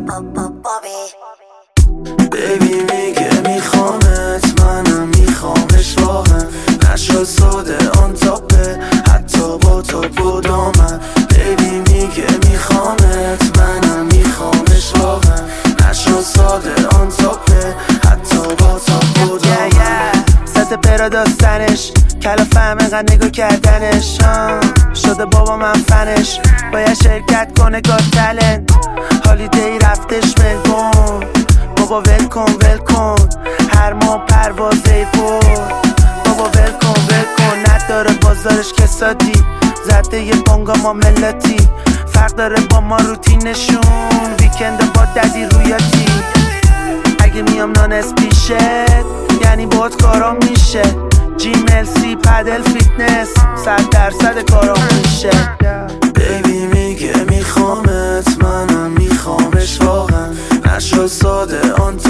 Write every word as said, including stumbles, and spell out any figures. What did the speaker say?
بیبی میگه میخوامت، منم میخوامش واقعا. نشد ساده آن تاپه حتی با تاپ و دامن. بیبی میگه میخوامت، منم میخوامش واقعا. نشد ساده آن تاپه حتی با تاپ و دامن. سطح پرا داستنش کلا فهم اینقدر نگاه کردنش شده بابا من فنش. باید شرکت کنه گاد تلنت. هالیدی رفتش ملبون بابا ول کن ول کن. هر ماه پرواز ایرپورت بابا ول کن ول کن. نداره بازارش کسادی زده یه بانگا ما ملتی. فرق داره با ما روتینشون ویکند با ددی رویاتی. اگه میام نانس پیشت یعنی باید کارام میشه. جیم ال سی پدل فیتنس صد درصد کارام میشه. بیبی میگه میخوامت، منم میخوامش واقعا. نشد ساده آن